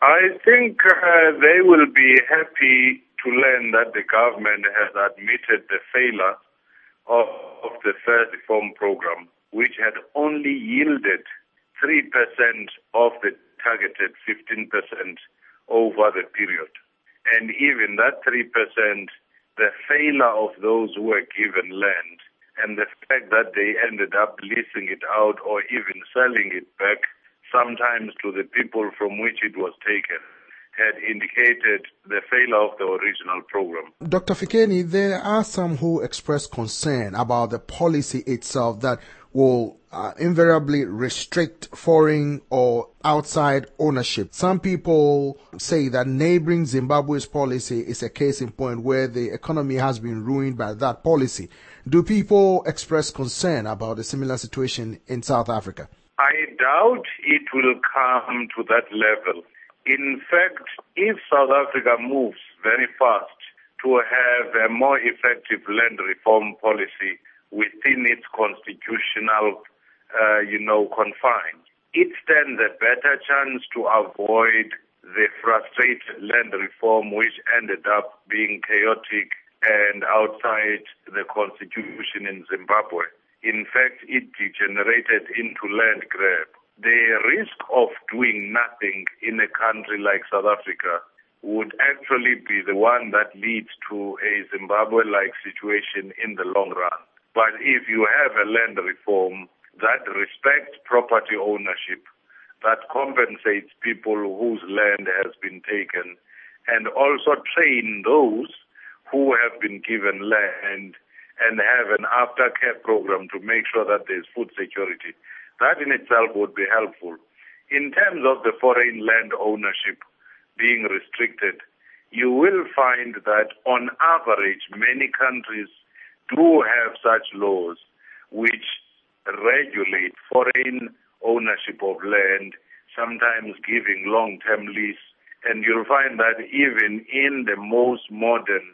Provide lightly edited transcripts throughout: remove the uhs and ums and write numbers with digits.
I think they will be happy to learn that the government has admitted the failure of the first reform program, which had only yielded 3% of the targeted 15% over the period. And even that 3%, the failure of those who were given land and the fact that they ended up leasing it out or even selling it back sometimes to the people from which it was taken, had indicated the failure of the original program. Dr. Fikeni, there are some who express concern about the policy itself that will invariably restrict foreign or outside ownership. Some people say that neighboring Zimbabwe's policy is a case in point where the economy has been ruined by that policy. Do people express concern about a similar situation in South Africa? I doubt it will come to that level. In fact, if South Africa moves very fast to have a more effective land reform policy within its constitutional, confines, it stands a better chance to avoid the frustrated land reform which ended up being chaotic and outside the constitution in Zimbabwe. In fact, it degenerated into land grab. The risk of doing nothing in a country like South Africa would actually be the one that leads to a Zimbabwe-like situation in the long run. But if you have a land reform that respects property ownership, that compensates people whose land has been taken, and also train those who have been given land and have an aftercare program to make sure that there's food security, that in itself would be helpful. In terms of the foreign land ownership being restricted, you will find that on average many countries do have such laws which regulate foreign ownership of land, sometimes giving long-term lease. And you'll find that even in the most modern,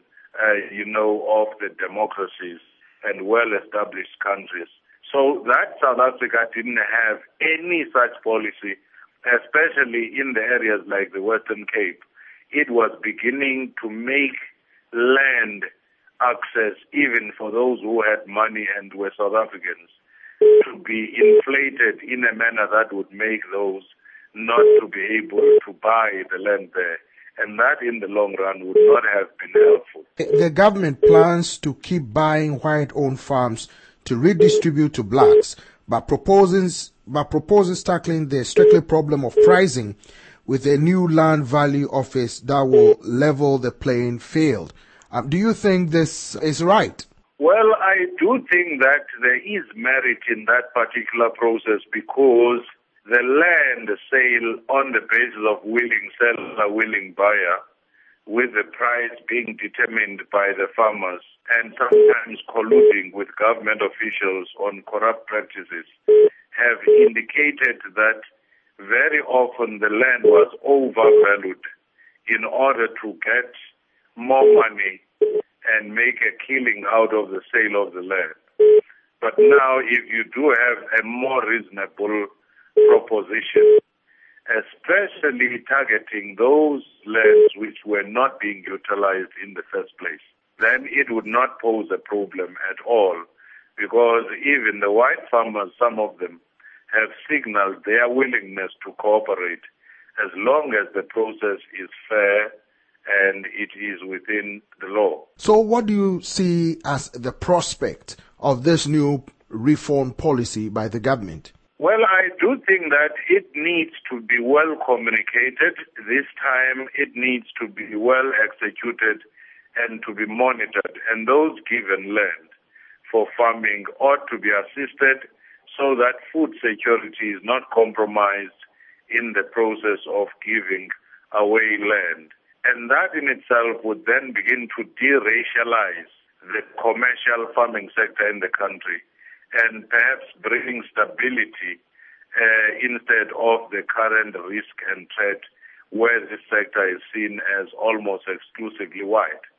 of the democracies and well-established countries. So that South Africa didn't have any such policy, especially in the areas like the Western Cape. It was beginning to make land access, even for those who had money and were South Africans, to be inflated in a manner that would make those not to be able to buy the land there. And that in the long run would not have been helpful. The government plans to keep buying white-owned farms to redistribute to blacks, but proposes tackling the strictly problem of pricing with a new land value office that will level the playing field. Do you think this is right? Well, I do think that there is merit in that particular process because the land sale on the basis of willing seller, willing buyer, with the price being determined by the farmers and sometimes colluding with government officials on corrupt practices, have indicated that very often the land was overvalued in order to get more money and make a killing out of the sale of the land. But now if you do have a more reasonable proposition, especially targeting those lands which were not being utilized in the first place, then it would not pose a problem at all, because even the white farmers, some of them, have signaled their willingness to cooperate as long as the process is fair and it is within the law. So what do you see as the prospect of this new reform policy by the government? Well, I do think that it needs to be well communicated. This time it needs to be well executed and to be monitored. And those given land for farming ought to be assisted so that food security is not compromised in the process of giving away land. And that in itself would then begin to de-racialize the commercial farming sector in the country, and perhaps bring stability instead of the current risk and threat where this sector is seen as almost exclusively white.